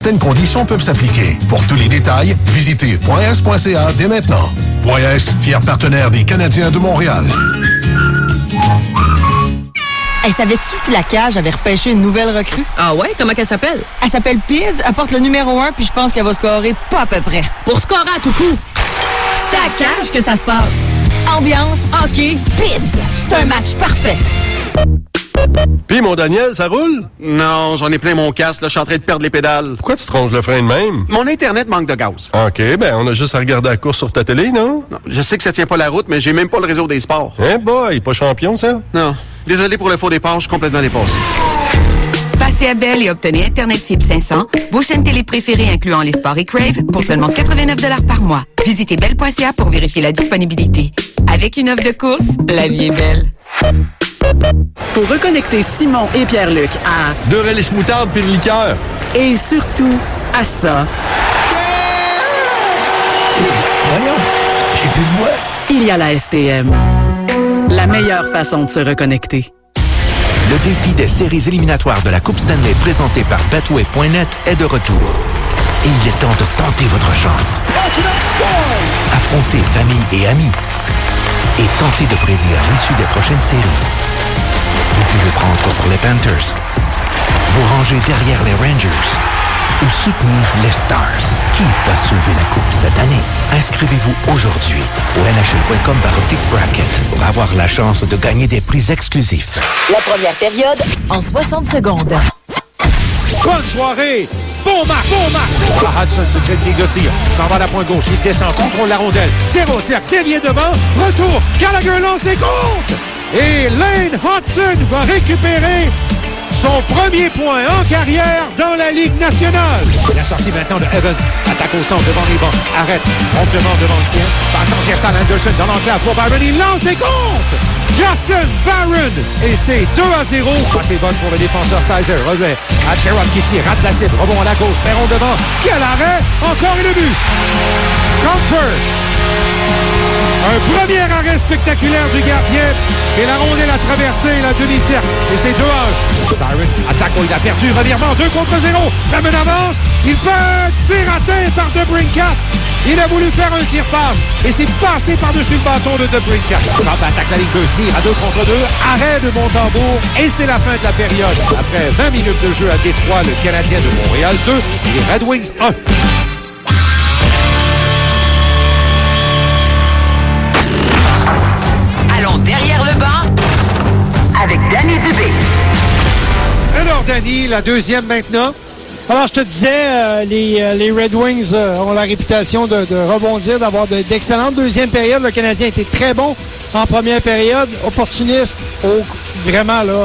Certaines conditions peuvent s'appliquer. Pour tous les détails, visitez voyes.ca dès maintenant. Voyes, fier partenaire des Canadiens de Montréal. Hey, savais-tu que la Cage avait repêché une nouvelle recrue? Ah ouais? Comment qu'elle s'appelle? Elle s'appelle Pids, elle porte le numéro 1, puis je pense qu'elle va scorer pas à peu près. Pour scorer à tout coup. C'est à la Cage que ça se passe. Ambiance, hockey, Pids. C'est un match parfait. Puis, mon Daniel, ça roule? Non, j'en ai plein mon casque, là, je suis en train de perdre les pédales. Pourquoi tu tronches le frein de même? Mon Internet manque de gaz. OK, ben on a juste à regarder la course sur ta télé, non? Non, je sais que ça tient pas la route, mais j'ai même pas le réseau des sports. Hein, boy, pas champion, ça? Non. Désolé pour le faux départ, je suis complètement dépassé. Passez à Bell et obtenez Internet Fibre 500, vos chaînes télé préférées incluant les sports et Crave pour seulement 89 $ par mois. Visitez bell.ca pour vérifier la disponibilité. Avec une offre de course, la vie est belle. Pour reconnecter Simon et Pierre-Luc à... 2 relish moutarde puis une liqueur. Et surtout, à ça... Voyons, j'ai plus de voix. Il y a la STM. La meilleure façon de se reconnecter. Le défi des séries éliminatoires de la Coupe Stanley présenté par Betway.net est de retour. Et il est temps de tenter votre chance. Affrontez famille et amis. Et tentez de prédire l'issue des prochaines séries. Vous pouvez prendre pour les Panthers, vous ranger derrière les Rangers ou soutenir les Stars. Qui va sauver la Coupe cette année? Inscrivez-vous aujourd'hui au nhl.com/bracket pour avoir la chance de gagner des prix exclusifs. La première période en 60 secondes. Bonne soirée! Bon match! Hudson se crée de ligne de tir. S'en va à la pointe gauche. Il descend, contrôle la rondelle. Tire au cercle, dévié devant. Retour. Gallagher lance et compte! Et Lane Hudson va récupérer son premier point en carrière dans la Ligue nationale. La sortie maintenant de Evans. Attaque au centre devant les bancs. Arrête. Promptement devant le sien. Passe transversale Anderson dans l'enclave pour Byron. Il lance et compte! Justin Barron. Et c'est 2-0. Passe bonne pour le défenseur Sizer. Revers à Sherrod qui tire. Rate la cible. Rebond à la gauche. Perron devant. Quel arrêt! Encore et le but. Comfort. Un premier arrêt spectaculaire du gardien. Et la rondelle a traversé la demi-cercle. Et c'est 2-1. Byron attaque, il a perdu. Revirement 2 contre 0. La meune avance. Il peut tir raté par DeBrincat. Il a voulu faire un tir-passe. Et c'est passé par-dessus le bâton de DeBrincat. Trump attaque la ligne 2. Tire à 2 contre 2. Arrêt de Montembourg. Et c'est la fin de la période. Après 20 minutes de jeu à Détroit, le Canadien de Montréal 2. Et les Red Wings 1. Derrière le banc, avec Danny Dubé. Alors, Danny, la deuxième maintenant. Alors, je te disais, les Red Wings ont la réputation de rebondir, d'avoir d'excellentes deuxième périodes. Le Canadien était très bon en première période, opportuniste, vraiment là,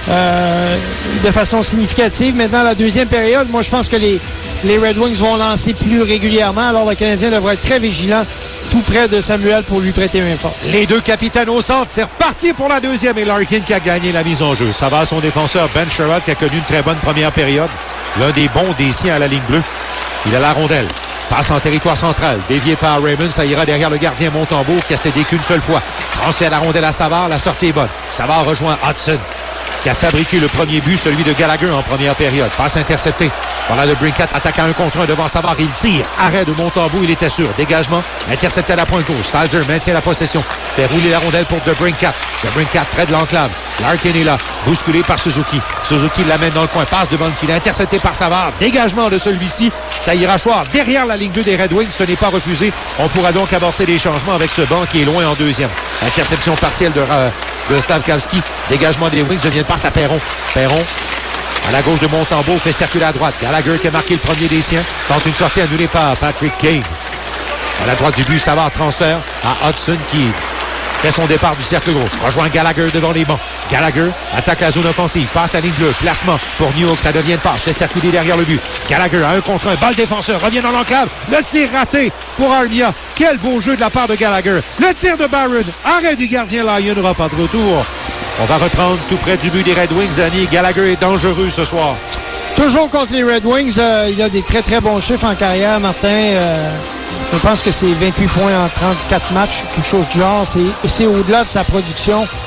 de façon significative. Maintenant, la deuxième période, moi, je pense que les Red Wings vont lancer plus régulièrement. Alors, le Canadien devrait être très vigilant, tout près de Samuel pour lui prêter main forte. Les deux capitaines au centre, c'est reparti pour la deuxième et Larkin qui a gagné la mise en jeu. Ça va à son défenseur Ben Sherrod qui a connu une très bonne première période. L'un des bons des siens à la ligne bleue. Il a la rondelle. Passe en territoire central. Dévié par Raymond. Ça ira derrière le gardien Montembourg qui a cédé qu'une seule fois. Transfert la rondelle à Savard. La sortie est bonne. Savard rejoint Hudson qui a fabriqué le premier but, celui de Gallagher en première période. Passe interceptée. Voilà le DeBrincat attaque à 1 contre 1 devant Savard. Il tire. Arrêt de Montembourg. Il était sûr. Dégagement. Intercepté à la pointe gauche. Sizer maintient la possession. Fait rouler la rondelle pour DeBrincat. DeBrincat près de l'enclave. Larkin est là. Bousculé par Suzuki. Suzuki l'amène dans le coin. Passe devant le filet. Intercepté par Savard. Dégagement de celui-ci. Ça ira choir derrière la ligne 2 des Red Wings. Ce n'est pas refusé. On pourra donc amorcer les changements avec ce banc qui est loin en deuxième. Interception partielle de Stavkowski. Dégagement des Wings. Devient passe à Perron. Perron. À la gauche de Montembeault, fait circuler à droite. Gallagher qui a marqué le premier des siens. Tente une sortie annulée par Patrick Kane. À la droite du but, Savard transfert à Hudson qui fait son départ du cercle gauche. Rejoint Gallagher devant les bancs. Gallagher attaque la zone offensive. Passe à ligne bleue. Placement pour New York. Ça devient une passe. Fait circuler derrière le but. Gallagher à 1 contre 1. Balle défenseur. Revient dans l'enclave. Le tir raté pour Armia. Quel beau jeu de la part de Gallagher. Le tir de Barron. Arrêt du gardien Lyon. N'aura pas de retour. On va reprendre tout près du but des Red Wings. Danny, Gallagher est dangereux ce soir. Toujours contre les Red Wings, il a des très très bons chiffres en carrière, Martin. Je pense que c'est 28 points en 34 matchs, quelque chose du genre. C'est au-delà de sa production.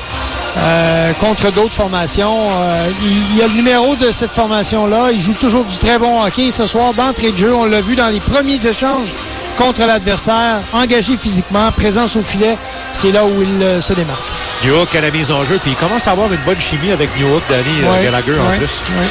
contre d'autres formations. Il y a le numéro de cette formation-là. Il joue toujours du très bon hockey. Ce soir, d'entrée de jeu, on l'a vu dans les premiers échanges contre l'adversaire, engagé physiquement, présence au filet. C'est là où il se démarque. New Hook à la mise en jeu, puis il commence à avoir une bonne chimie avec New Hook, Danny Gallagher en plus. Oui.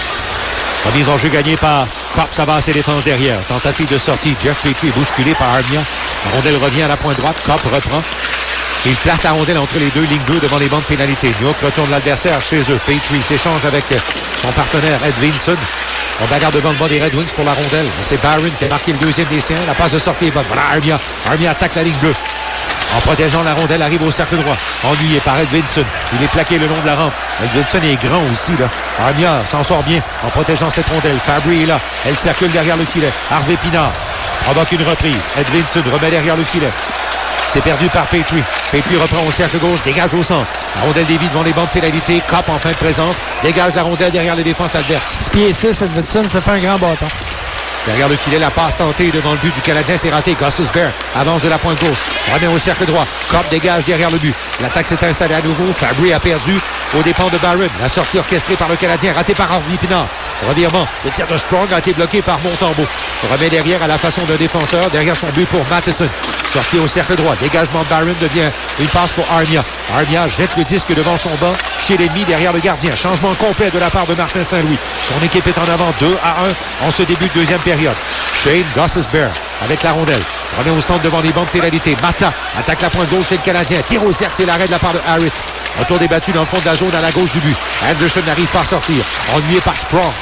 La mise en jeu gagnée par Copp, ça va à ses défenses derrière. Tentative de sortie, Jeff Petrie est bousculé par Armia. La rondelle revient à la pointe droite, Copp reprend. Il place la rondelle entre les deux lignes bleues devant les bandes pénalités. New Hook retourne l'adversaire chez eux. Petrie s'échange avec son partenaire Ed Vinson. On bagarre devant le bas des Red Wings pour la rondelle. C'est Barron qui a marqué le deuxième des siens. La passe de sortie est bonne. Voilà Armia. Armia attaque la ligne bleue. En protégeant la rondelle, arrive au cercle droit. Ennuyé par Ed Vinson. Il est plaqué le long de la rampe. Ed Vinson est grand aussi, là. Armia s'en sort bien en protégeant cette rondelle. Fabry est là. Elle circule derrière le filet. Harvey Pinard provoque une reprise. Ed Vinson remet derrière le filet. C'est perdu par Petrie. Petrie reprend au cercle gauche, dégage au centre. La rondelle dévie devant les bandes pénalités. Copp en fin de présence. Dégage la rondelle derrière les défenses adverses. 6 pieds 6, Edmondson, ça fait un grand bâton. Derrière le filet, la passe tentée devant le but du Canadien, c'est raté. Gostisbehere avance de la pointe gauche. Remet au cercle droit. Copp dégage derrière le but. L'attaque s'est installée à nouveau. Fabry a perdu aux dépens de Barron. La sortie orchestrée par le Canadien, ratée par Harvey Pinard. Revirement. Le tir de Sprong a été bloqué par Montembeault. Remet derrière à la façon d'un défenseur. Derrière son but pour Matheson. Sortie au cercle droit. Dégagement de Barron devient une passe pour Armia. Armia jette le disque devant son banc chez l'ennemi derrière le gardien. Changement complet de la part de Martin Saint-Louis. Son équipe est en avant 2-1 en ce début de deuxième période. Shane Gostisbehere avec la rondelle. Remet au centre devant les bandes pénalités. Mata attaque la pointe gauche chez le Canadien. Tire au cercle, c'est l'arrêt de la part de Harris. Retour débattu dans le fond de la zone à la gauche du but. Anderson n'arrive pas à sortir. Ennuyé par Sprong.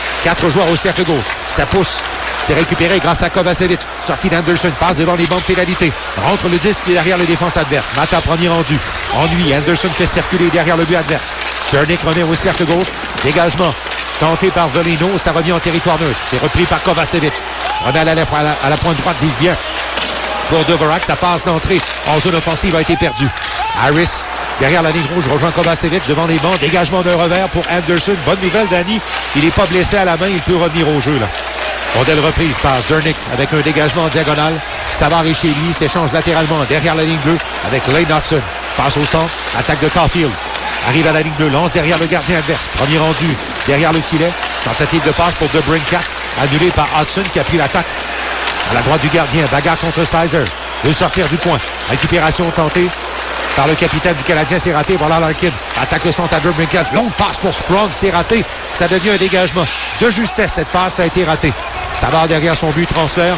4 joueurs au cercle gauche. Ça pousse. C'est récupéré grâce à Kovacevic. Sortie d'Anderson, passe devant les bandes pénalités. Rentre le disque derrière les défenses adverses. Mata premier rendu. Ennui. Anderson fait circuler derrière le but adverse. Cernik remet au cercle gauche. Dégagement. Tenté par Velino. Ça revient en territoire neutre. C'est repris par Kovacevic. Remet à la pointe droite, dis-je bien. Pour Dvorak, sa passe d'entrée en zone offensive a été perdue. Harris, derrière la ligne rouge, rejoint Kovacevic devant les bancs. Dégagement d'un revers pour Anderson. Bonne nouvelle, Danny. Il n'est pas blessé à la main. Il peut revenir au jeu, là. Rondelle reprise par Cernik avec un dégagement en diagonale. Savard est chez lui, s'échange latéralement derrière la ligne bleue avec Lane Hudson. Passe au centre, attaque de Caulfield. Arrive à la ligne bleue, lance derrière le gardien adverse. Premier rendu derrière le filet. Tentative de passe pour DeBrincat, annulé par Hudson qui a pris l'attaque. À la droite du gardien, bagarre contre Sizer. Veut sortir du point. Récupération tentée par le capitaine du Canadien, c'est raté. Voilà Larkin. Attaque le centre à DeBrincat. Longue passe pour Sprong, c'est raté. Ça devient un dégagement. De justesse, cette passe a été ratée. Savard derrière son but, transfert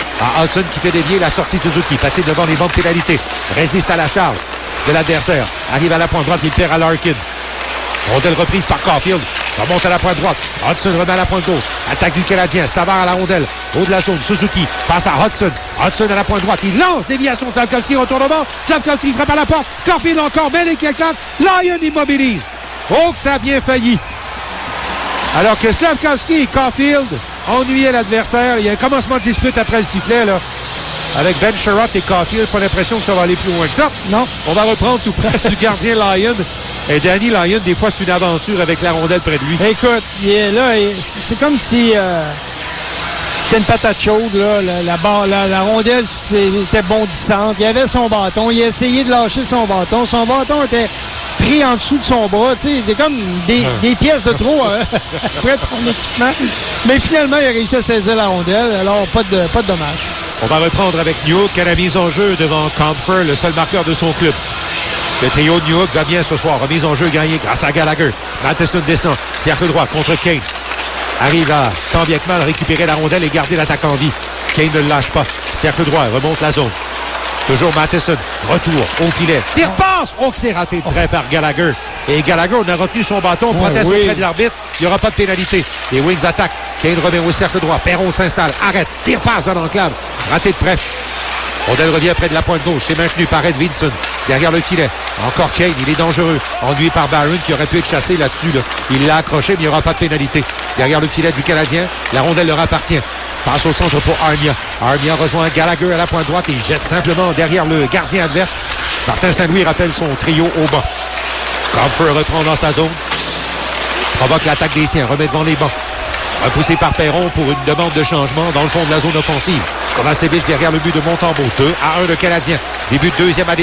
à Hudson qui fait dévier la sortie de Suzuki. Passé devant les bandes pénalités. Résiste à la charge de l'adversaire. Arrive à la pointe droite, il perd à Larkin. Rondelle reprise par Caulfield. Remonte à la pointe droite. Hudson remet à la pointe gauche. Attaque du Canadien. Savard à la rondelle. Haut de la zone. Suzuki passe à Hudson. Hudson à la pointe droite. Il lance déviation de Slavkovski. Retournement. Slavkovski frappe à la porte. Caulfield encore. Mêlé quelqu'un. Lyon immobilise. Oh, que ça a bien failli. Alors que Slavkovski et Caulfield ennuyaient l'adversaire. Il y a un commencement de dispute après le sifflet, là. Avec Ben Sherratt et Caulfield, pas l'impression que ça va aller plus loin que ça. Non. On va reprendre tout près du gardien Lyon. Et Danny Lyon, des fois, c'est une aventure avec la rondelle près de lui. Écoute, c'est comme si c'était une patate chaude. Là. La rondelle était bondissante. Il avait son bâton. Il a essayé de lâcher son bâton. Son bâton était pris en dessous de son bras. C'était comme des pièces de trop près de son équipement. Mais finalement, il a réussi à saisir la rondelle. Alors, pas de dommage. On va reprendre avec New Hook à la mise en jeu devant Comfer, le seul marqueur de son club. Le trio de New Hook va bien ce soir. Remise en jeu gagnée grâce à Gallagher. Matheson descend. Cercle droit contre Kane. Arrive à tant bien que mal récupérer la rondelle et garder l'attaque en vie. Kane ne le lâche pas. Cercle droit, remonte la zone. Toujours Matheson. Retour au filet. Tire passe! Oh, que c'est raté de près par Gallagher. Et Gallagher, on a retenu son bâton. Proteste auprès de l'arbitre. Il n'y aura pas de pénalité. Les Wings attaquent. Kane remet au cercle droit. Perron s'installe. Arrête. Tire passe dans l'enclave. Raté de près. Rondelle revient près de la pointe gauche. C'est maintenu par Ed Vinson. Derrière le filet. Encore Kane. Il est dangereux. Ennuyé par Barron qui aurait pu être chassé là-dessus. Là. Il l'a accroché, mais il n'y aura pas de pénalité. Derrière le filet du Canadien. La rondelle leur appartient. Passe au centre pour Armia. Armia rejoint Gallagher à la pointe droite et jette simplement derrière le gardien adverse. Martin Saint-Louis rappelle son trio au banc. Comfer reprend dans sa zone. Provoque l'attaque des siens. Remet devant les bancs. Repoussé par Perron pour une demande de changement dans le fond de la zone offensive. Kovacevic derrière le but de Montembeault. 2-1 le Canadien. Début de deuxième à Détroit.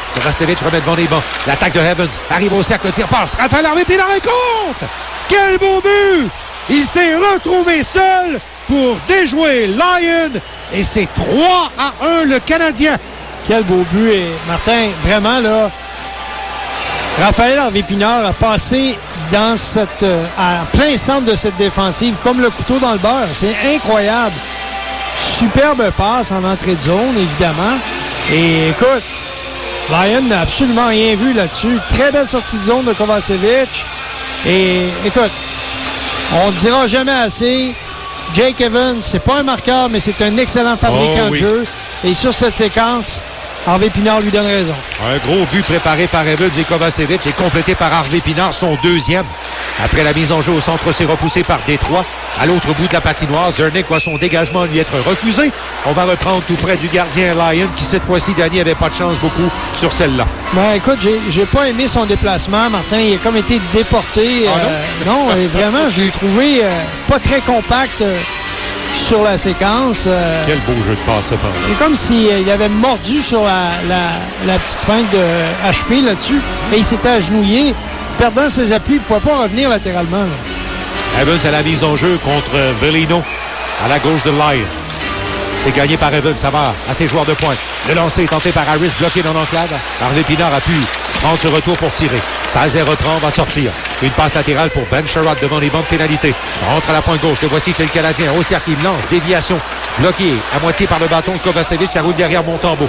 Kovacevic remet devant les bancs. L'attaque de Evans arrive au cercle, tire passe. Raphaël Harvey-Pinard est contre! Quel beau but! Il s'est retrouvé seul pour déjouer Lyon. Et c'est 3-1 le Canadien. Quel beau but. Et Martin, vraiment, là, Raphaël Harvey-Pinard a passé dans à plein centre de cette défensive, comme le couteau dans le beurre. C'est incroyable. Superbe passe en entrée de zone, évidemment. Et écoute, Lyon n'a absolument rien vu là-dessus. Très belle sortie de zone de Kovacevic. Et écoute, on ne dira jamais assez. Jake Evans, c'est pas un marqueur, mais c'est un excellent fabricant de jeu. Et sur cette séquence, Harvey-Pinard lui donne raison. Un gros but préparé par Evans et Kovacevic et complété par Harvey-Pinard, son deuxième. Après la mise en jeu au centre, c'est repoussé par Détroit. À l'autre bout de la patinoire, Zernick voit son dégagement lui être refusé. On va reprendre tout près du gardien Lyon, qui cette fois-ci, Danny, n'avait pas de chance beaucoup sur celle-là. Ben, écoute, j'ai pas aimé son déplacement, Martin. Il a comme été déporté. Non, vraiment, je l'ai trouvé pas très compact sur la séquence. Quel beau jeu de passe, cependant. C'est comme s'il avait mordu sur la petite feinte de HP là-dessus. Et il s'était agenouillé. Perdant ses appuis, il ne pouvait pas revenir latéralement. Là. Evans à la mise en jeu contre Velino à la gauche de Lyon. C'est gagné par Evans, ça va à ses joueurs de pointe. Le lancer est tenté par Harris, bloqué dans l'enclave. Harvey-Pinard a pu prendre ce retour pour tirer. Sazer reprend, va sortir. Une passe latérale pour Ben Sherrod devant les bancs de pénalité. Rentre à la pointe gauche, le voici chez le Canadien. Au cercle, il lance, déviation. Bloqué à moitié par le bâton de Kovacevic, ça roule derrière Montembeault.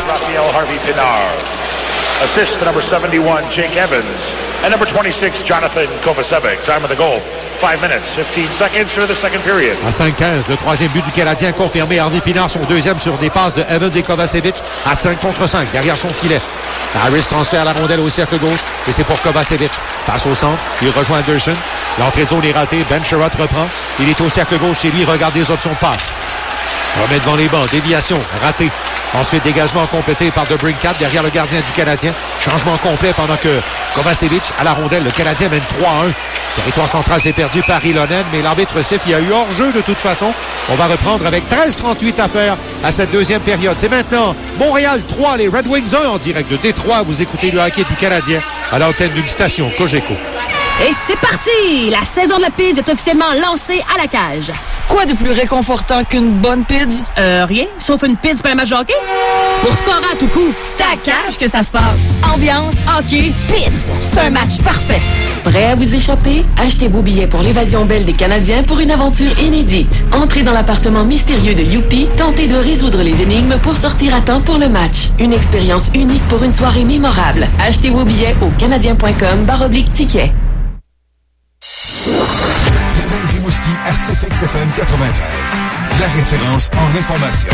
Assist to number 71, Jake Evans. And number 26, Jonathan Kovacevic. Time of the goal, 5 minutes, 15 seconds through the second period. À 5-15, le troisième but du Canadien confirmé. Harvey-Pinard, son deuxième sur des passes de Evans et Kovacevic à 5 contre 5, derrière son filet. Harris transfère la rondelle au cercle gauche et c'est pour Kovacevic. Passe au centre, il rejoint Anderson. L'entrée de zone est ratée, Ben Sherrod reprend. Il est au cercle gauche chez lui, regarde les options de passe. Remet devant les bancs, déviation, raté. Ensuite, dégagement complété par DeBrincat derrière le gardien du Canadien. Changement complet pendant que Kovacevic à la rondelle. Le Canadien mène 3-1. Territoire central s'est perdu par Ilonen, mais l'arbitre siffle. Il y a eu hors-jeu de toute façon. On va reprendre avec 13:38 à faire à cette deuxième période. C'est maintenant Montréal 3, les Red Wings 1 en direct de Détroit. Vous écoutez le hockey du Canadien à l'antenne d'une station Cogeco. Et c'est parti! La saison de la pizza est officiellement lancée à la cage. Quoi de plus réconfortant qu'une bonne pizza? Rien, sauf une pizza pour la match de hockey. Pour scorer à tout coup, c'est à la cage que ça se passe. Ambiance, hockey, pizza. C'est un match parfait. Prêt à vous échapper? Achetez vos billets pour l'évasion belle des Canadiens pour une aventure inédite. Entrez dans l'appartement mystérieux de Youpi, tentez de résoudre les énigmes pour sortir à temps pour le match. Une expérience unique pour une soirée mémorable. Achetez vos billets au canadien.com/ticket. Rimouski à CFX FM 93. La référence en information.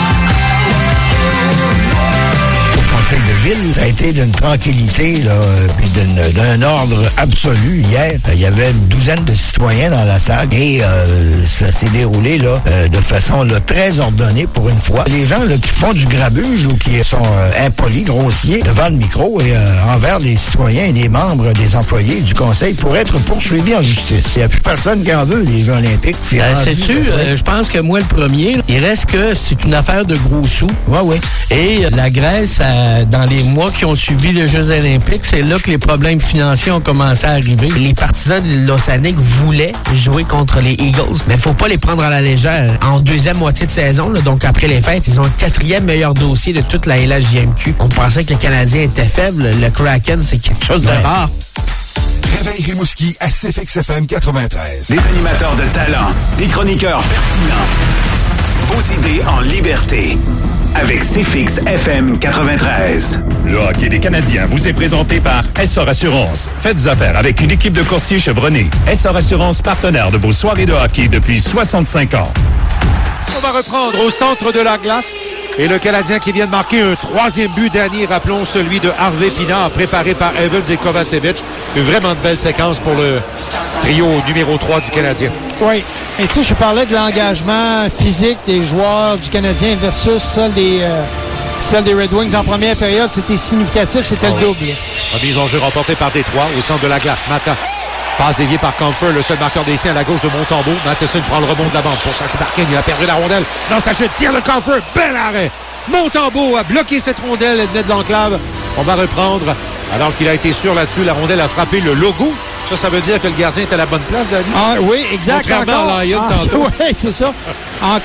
Au conseil de ville, ça a été d'une tranquillité, là, puis d'un ordre absolu hier. Il y avait une douzaine de citoyens dans la salle et ça s'est déroulé là de façon là, très ordonnée pour une fois. Les gens là, qui font du grabuge ou qui sont impolis, grossiers devant le micro et envers les citoyens et les membres des employés du conseil pourraient être poursuivis en justice. Il n'y a plus personne qui en veut, les Jeux olympiques. Sais-tu, je pense que moi, le premier, il reste que c'est une affaire de gros sous. Oui. Et la Grèce, dans les mois qui ont suivi les Jeux olympiques, c'est là que les problèmes financiers ont commencé à arriver. Les partisans de l'Océanique voulaient jouer contre les Eagles, mais il faut pas les prendre à la légère. En deuxième moitié de saison, là, donc après les fêtes, ils ont le 4e meilleur dossier de toute la LHJMQ. On pensait que le Canadien était faible. Le Kraken, c'est quelque chose de rare. Réveil Rimouski à CFX FM 93. Des animateurs de talent, des chroniqueurs pertinents. Vos idées en liberté. Avec CFX FM 93. Le hockey des Canadiens vous est présenté par Essor Assurance. Faites affaire avec une équipe de courtiers chevronnés. Essor Assurance, partenaire de vos soirées de hockey depuis 65 ans. On va reprendre au centre de la glace. Et le Canadien qui vient de marquer un 3e but dernier, rappelons celui de Harvey-Pinard, préparé par Evans et Kovacevic. Une vraiment de belle séquence pour le trio numéro 3 du Canadien. Oui. Et tu sais, je parlais de l'engagement physique des joueurs du Canadien versus celle des Red Wings en première période. C'était significatif, c'était le double. Remise en jeu remportée par Détroit au centre de la glace. Mata. Passe déviée par Comfort, le seul marqueur des siens à la gauche de Montembeault. Matheson prend le rebond de la bande pour chasser par Kane. Il a perdu la rondelle. Dans sa chute, tire le Comfort. Bel arrêt. Montembeault a bloqué cette rondelle. Elle venait de l'enclave. On va reprendre. Alors qu'il a été sûr là-dessus, la rondelle a frappé le logo. Ça veut dire que le gardien est à la bonne place, David? Ah, oui, exact. Contrairement à Lyon tantôt. Oui, c'est ça.